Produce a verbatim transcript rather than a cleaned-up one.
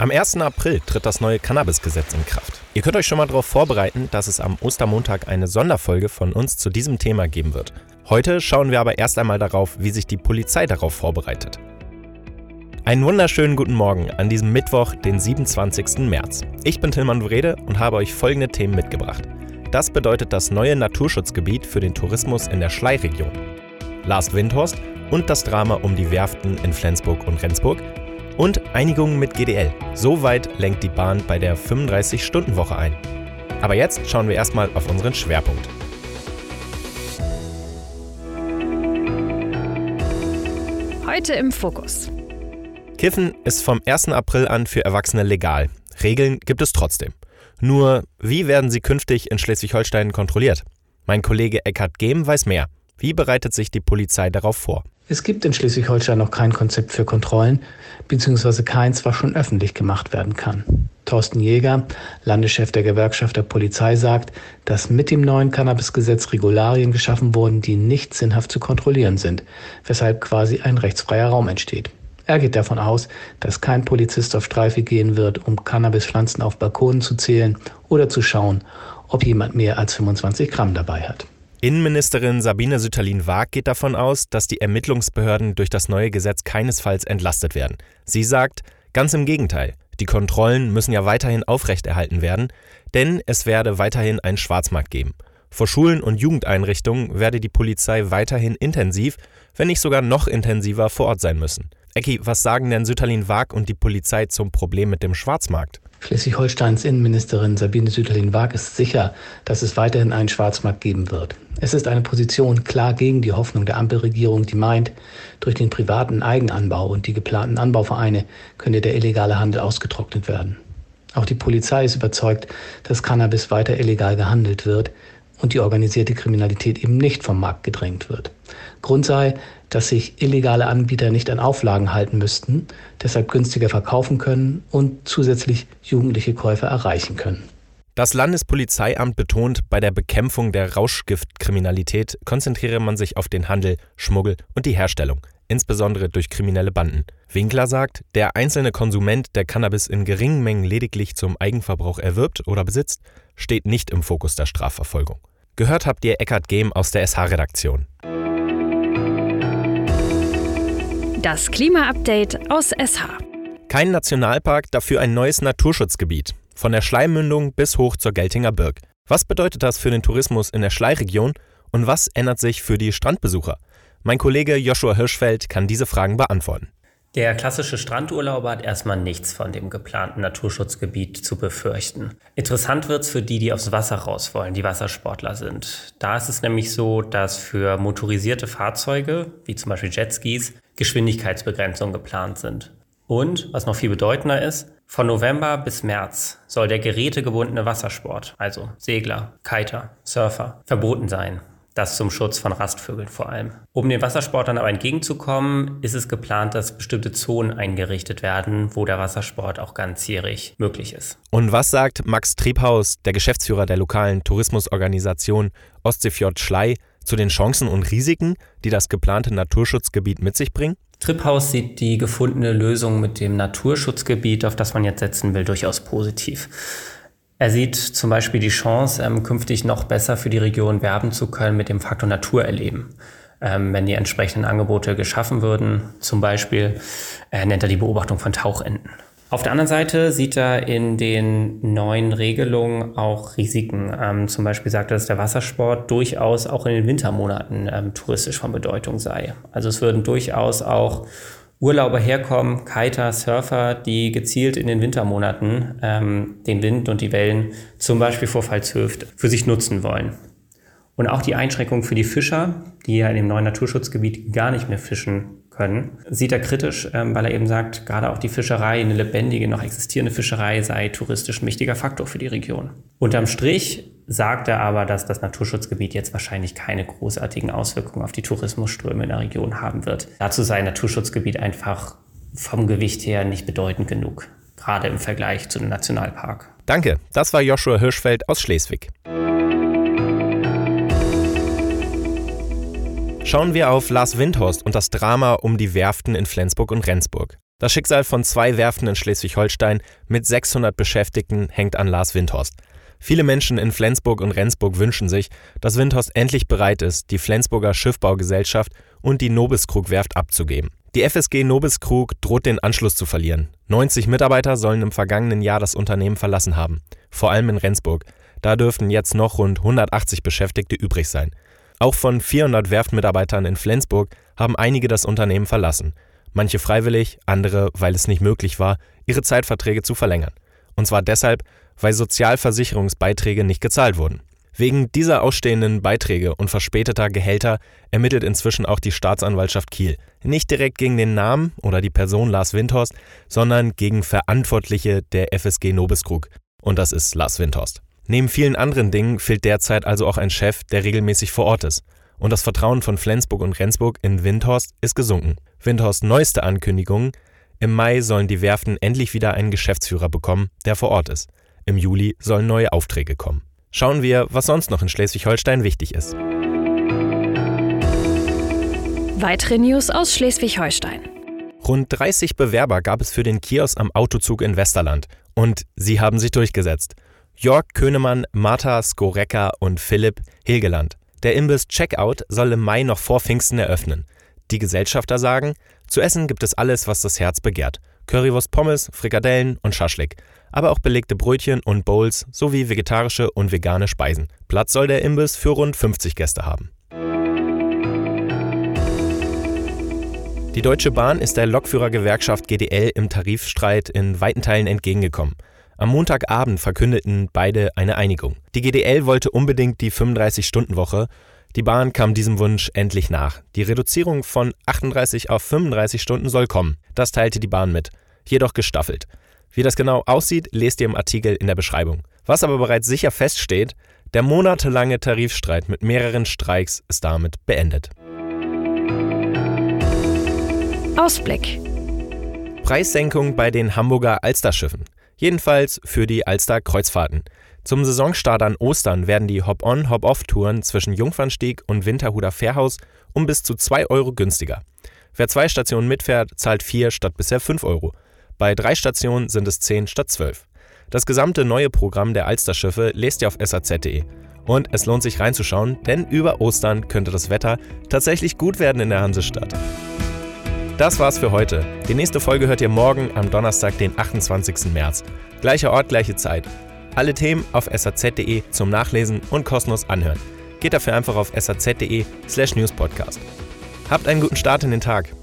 Am ersten April tritt das neue Cannabis-Gesetz in Kraft. Ihr könnt euch schon mal darauf vorbereiten, dass es am Ostermontag eine Sonderfolge von uns zu diesem Thema geben wird. Heute schauen wir aber erst einmal darauf, wie sich die Polizei darauf vorbereitet. Einen wunderschönen guten Morgen an diesem Mittwoch, den siebenundzwanzigsten März. Ich bin Tilman Wrede und habe euch folgende Themen mitgebracht. Das bedeutet das neue Naturschutzgebiet für den Tourismus in der Schlei-Region, Lars Windhorst und das Drama um die Werften in Flensburg und Rendsburg und Einigung mit G D L. Soweit lenkt die Bahn bei der fünfunddreißig-Stunden-Woche ein. Aber jetzt schauen wir erstmal auf unseren Schwerpunkt. Heute im Fokus. Kiffen ist vom ersten April an für Erwachsene legal. Regeln gibt es trotzdem. Nur, wie werden sie künftig in Schleswig-Holstein kontrolliert? Mein Kollege Eckhard Gehm weiß mehr. Wie bereitet sich die Polizei darauf vor? Es gibt in Schleswig-Holstein noch kein Konzept für Kontrollen, beziehungsweise keins, was schon öffentlich gemacht werden kann. Thorsten Jäger, Landeschef der Gewerkschaft der Polizei, sagt, dass mit dem neuen Cannabis-Gesetz Regularien geschaffen wurden, die nicht sinnhaft zu kontrollieren sind, weshalb quasi ein rechtsfreier Raum entsteht. Er geht davon aus, dass kein Polizist auf Streife gehen wird, um Cannabispflanzen auf Balkonen zu zählen oder zu schauen, ob jemand mehr als fünfundzwanzig Gramm dabei hat. Innenministerin Sabine Sütterlin-Waag geht davon aus, dass die Ermittlungsbehörden durch das neue Gesetz keinesfalls entlastet werden. Sie sagt, ganz im Gegenteil, die Kontrollen müssen ja weiterhin aufrechterhalten werden, denn es werde weiterhin einen Schwarzmarkt geben. Vor Schulen und Jugendeinrichtungen werde die Polizei weiterhin intensiv, wenn nicht sogar noch intensiver vor Ort sein müssen. Ecki, was sagen denn Sütterlin-Waag und die Polizei zum Problem mit dem Schwarzmarkt? Schleswig-Holsteins Innenministerin Sabine Sütterlin-Waag ist sicher, dass es weiterhin einen Schwarzmarkt geben wird. Es ist eine Position klar gegen die Hoffnung der Ampelregierung, die meint, durch den privaten Eigenanbau und die geplanten Anbauvereine könne der illegale Handel ausgetrocknet werden. Auch die Polizei ist überzeugt, dass Cannabis weiter illegal gehandelt wird und die organisierte Kriminalität eben nicht vom Markt gedrängt wird. Grund sei, dass sich illegale Anbieter nicht an Auflagen halten müssten, deshalb günstiger verkaufen können und zusätzlich jugendliche Käufer erreichen können. Das Landespolizeiamt betont, bei der Bekämpfung der Rauschgiftkriminalität konzentriere man sich auf den Handel, Schmuggel und die Herstellung, insbesondere durch kriminelle Banden. Winkler sagt, der einzelne Konsument, der Cannabis in geringen Mengen lediglich zum Eigenverbrauch erwirbt oder besitzt, steht nicht im Fokus der Strafverfolgung. Gehört habt ihr Eckhard Gehm aus der S H-Redaktion. Das Klima-Update aus S H. Kein Nationalpark, dafür ein neues Naturschutzgebiet. Von der Schleimmündung bis hoch zur Geltinger Birk. Was bedeutet das für den Tourismus in der Schlei-Region und was ändert sich für die Strandbesucher? Mein Kollege Joshua Hirschfeld kann diese Fragen beantworten. Der klassische Strandurlauber hat erstmal nichts von dem geplanten Naturschutzgebiet zu befürchten. Interessant wird's für die, die aufs Wasser raus wollen, die Wassersportler sind. Da ist es nämlich so, dass für motorisierte Fahrzeuge, wie zum Beispiel Jetskis, Geschwindigkeitsbegrenzungen geplant sind. Und, was noch viel bedeutender ist, von November bis März soll der gerätegebundene Wassersport, also Segler, Kiter, Surfer, verboten sein. Das zum Schutz von Rastvögeln vor allem. Um den Wassersportlern aber entgegenzukommen, ist es geplant, dass bestimmte Zonen eingerichtet werden, wo der Wassersport auch ganzjährig möglich ist. Und was sagt Max Triebhaus, der Geschäftsführer der lokalen Tourismusorganisation Ostseefjord Schlei, zu den Chancen und Risiken, die das geplante Naturschutzgebiet mit sich bringt? Triebhaus sieht die gefundene Lösung mit dem Naturschutzgebiet, auf das man jetzt setzen will, durchaus positiv. Er sieht zum Beispiel die Chance, ähm, künftig noch besser für die Region werben zu können mit dem Faktor Natur erleben. Ähm, wenn die entsprechenden Angebote geschaffen würden, zum Beispiel äh, nennt er die Beobachtung von Tauchenten. Auf der anderen Seite sieht er in den neuen Regelungen auch Risiken. Ähm, zum Beispiel sagt er, dass der Wassersport durchaus auch in den Wintermonaten ähm, touristisch von Bedeutung sei. Also es würden durchaus auch Urlauber herkommen, Kiter, Surfer, die gezielt in den Wintermonaten ähm, den Wind und die Wellen, zum Beispiel vor Pfalzhöft, für sich nutzen wollen. Und auch die Einschränkung für die Fischer, die ja in dem neuen Naturschutzgebiet gar nicht mehr fischen können, sieht er kritisch, ähm, weil er eben sagt, gerade auch die Fischerei, eine lebendige, noch existierende Fischerei sei touristisch ein wichtiger Faktor für die Region. Unterm Strich sagt er aber, dass das Naturschutzgebiet jetzt wahrscheinlich keine großartigen Auswirkungen auf die Tourismusströme in der Region haben wird. Dazu sei ein Naturschutzgebiet einfach vom Gewicht her nicht bedeutend genug, gerade im Vergleich zu einem Nationalpark. Danke, das war Joshua Hirschfeld aus Schleswig. Schauen wir auf Lars Windhorst und das Drama um die Werften in Flensburg und Rendsburg. Das Schicksal von zwei Werften in Schleswig-Holstein mit sechshundert Beschäftigten hängt an Lars Windhorst. Viele Menschen in Flensburg und Rendsburg wünschen sich, dass Windhorst endlich bereit ist, die Flensburger Schiffbaugesellschaft und die Nobiskrug-Werft abzugeben. Die F S G Nobiskrug droht den Anschluss zu verlieren. neunzig Mitarbeiter sollen im vergangenen Jahr das Unternehmen verlassen haben, vor allem in Rendsburg. Da dürften jetzt noch rund hundertachtzig Beschäftigte übrig sein. Auch von vierhundert Werftmitarbeitern in Flensburg haben einige das Unternehmen verlassen. Manche freiwillig, andere, weil es nicht möglich war, ihre Zeitverträge zu verlängern. Und zwar deshalb, weil Sozialversicherungsbeiträge nicht gezahlt wurden. Wegen dieser ausstehenden Beiträge und verspäteter Gehälter ermittelt inzwischen auch die Staatsanwaltschaft Kiel. Nicht direkt gegen den Namen oder die Person Lars Windhorst, sondern gegen Verantwortliche der F S G Nobiskrug. Und das ist Lars Windhorst. Neben vielen anderen Dingen fehlt derzeit also auch ein Chef, der regelmäßig vor Ort ist. Und das Vertrauen von Flensburg und Rendsburg in Windhorst ist gesunken. Windhorsts neueste Ankündigung: Im Mai sollen die Werften endlich wieder einen Geschäftsführer bekommen, der vor Ort ist. Im Juli sollen neue Aufträge kommen. Schauen wir, was sonst noch in Schleswig-Holstein wichtig ist. Weitere News aus Schleswig-Holstein. Rund dreißig Bewerber gab es für den Kiosk am Autozug in Westerland. Und sie haben sich durchgesetzt. Jörg Könemann, Martha Skorecker und Philipp Hilgeland. Der Imbiss Checkout soll im Mai noch vor Pfingsten eröffnen. Die Gesellschafter sagen, zu essen gibt es alles, was das Herz begehrt. Currywurst, Pommes, Frikadellen und Schaschlik. Aber auch belegte Brötchen und Bowls sowie vegetarische und vegane Speisen. Platz soll der Imbiss für rund fünfzig Gäste haben. Die Deutsche Bahn ist der Lokführergewerkschaft G D L im Tarifstreit in weiten Teilen entgegengekommen. Am Montagabend verkündeten beide eine Einigung. Die G D L wollte unbedingt die fünfunddreißig-Stunden-Woche. Die Bahn kam diesem Wunsch endlich nach. Die Reduzierung von achtunddreißig auf fünfunddreißig Stunden soll kommen. Das teilte die Bahn mit, jedoch gestaffelt. Wie das genau aussieht, lest ihr im Artikel in der Beschreibung. Was aber bereits sicher feststeht: Der monatelange Tarifstreit mit mehreren Streiks ist damit beendet. Ausblick. Preissenkung bei den Hamburger Alsterschiffen. Jedenfalls für die Alster-Kreuzfahrten. Zum Saisonstart an Ostern werden die Hop-on, Hop-off-Touren zwischen Jungfernstieg und Winterhuder Fährhaus um bis zu zwei Euro günstiger. Wer zwei Stationen mitfährt, zahlt vier statt bisher fünf Euro. Bei drei Stationen sind es zehn statt zwölf. Das gesamte neue Programm der Alsterschiffe lest ihr auf S A Z punkt de. Und es lohnt sich reinzuschauen, denn über Ostern könnte das Wetter tatsächlich gut werden in der Hansestadt. Das war's für heute. Die nächste Folge hört ihr morgen am Donnerstag, den achtundzwanzigsten März. Gleicher Ort, gleiche Zeit. Alle Themen auf S A Z punkt de zum Nachlesen und kostenlos anhören. Geht dafür einfach auf S A Z punkt de slash Newspodcast. Habt einen guten Start in den Tag.